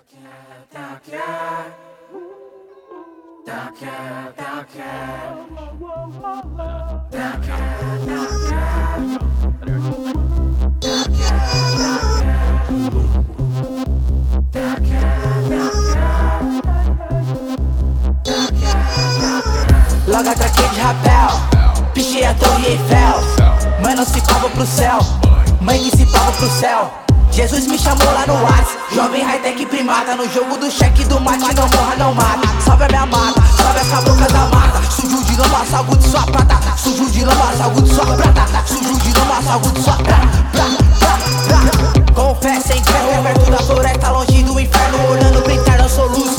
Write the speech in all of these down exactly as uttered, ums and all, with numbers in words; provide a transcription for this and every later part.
Logo atraquei de rapel, pichei a Torre Eiffel. Mãe não se pava pro céu, mãe que se pava pro céu. Jesus me chamou lá no Whats, jovem high-tech primata. No jogo do cheque do mate, não morra, não mata. Salve a minha mata, salve as cabocas da mata. Sujo de lama, salgo de sua prata. Sujo de lama, salgo de sua prata. Sujo de lama, salgo de sua prata. Com fé, sem fé, perto da floresta, longe do inferno. Olhando pro interno, eu sou luz.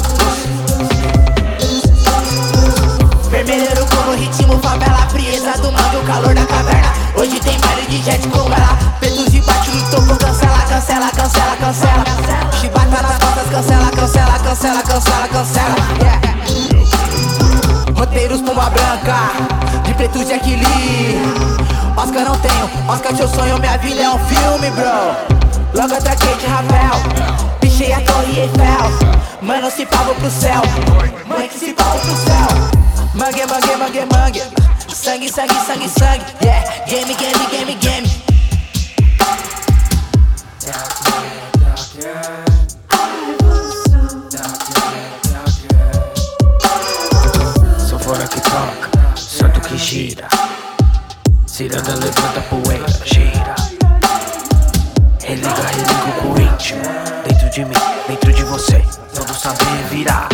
Vermelheiro como ritmo, favela, frieza do mangue, o calor da caverna. Hoje tem baile de jet com ela. Pretos de bate no topo, cancela, cancela, cancela, cancela. Chibata nas costas, cancela, cancela, cancela, cancela, cancela. Yeah. Roteiros pomba branca, de preto Jack Lee. Oscar não tenho, Oscar seu sonho, minha vida é um filme, bro. Logo atraquei de rapel, pichei a Torre Eiffel. Mano se pava pro céu, mãe que se pava pro céu. Mangue, mangue, mangue, mangue. Sangue, sangue, sangue, sangue. Yeah, game, game, game, game. Sou fora que toca, santo que gira. Ciranda levanta poeira, gira. Religa, religa com o ritmo. Dentro de mim, dentro de você, todos sabem virar.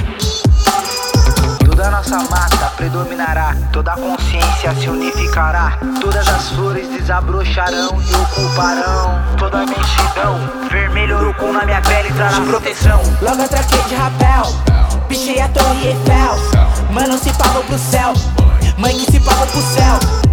Toda nossa mata predominará, toda a consciência se unificará. Todas as flores desabrocharão e ocuparão toda a imensidão. Vermelho urucum na minha pele trará proteção. Logo atraquei de rapel, pichei a Torre Eiffel. Mano se pava pro céu, mãe que se pava pro céu.